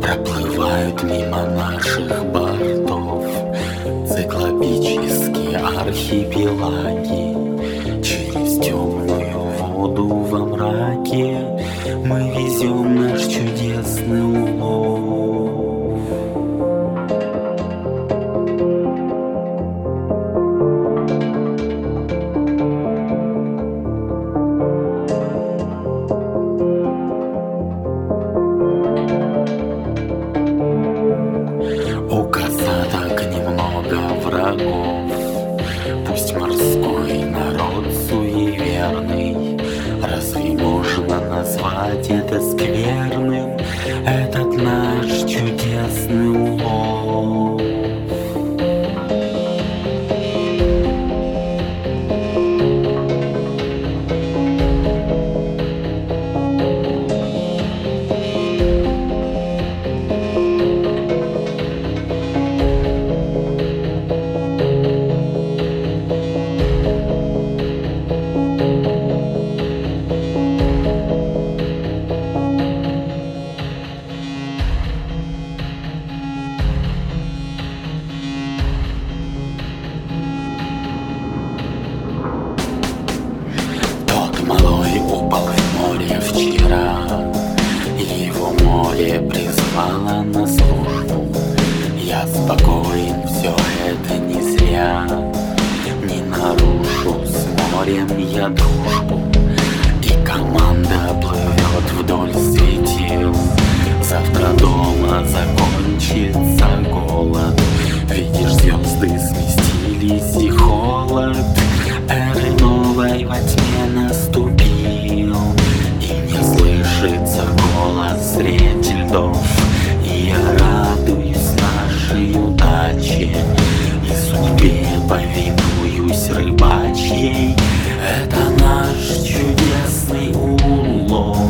Проплывают мимо наших бортов циклопические архипелаги. Через темную воду во мраке мы везем наш чудесный улов. У касаток немного врагов, пусть морской народ суеверный. Разве можно назвать это скверным, этот наш чудесный улов? Малой упал в море вчера, его море призвало на службу. Я спокоен, все это не зря, не нарушу с морем я дружбу. И команда плывет вдоль светил, завтра дома закончится голод. Видишь, звезды сместились и холод эры новой во тьме наступил. И мне слышится голос среди льдов, и я радуюсь нашей удаче и судьбе повинуюсь рыбачьей. Это наш чудесный улов.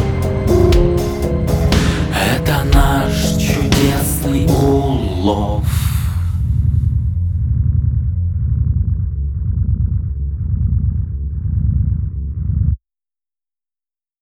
Love.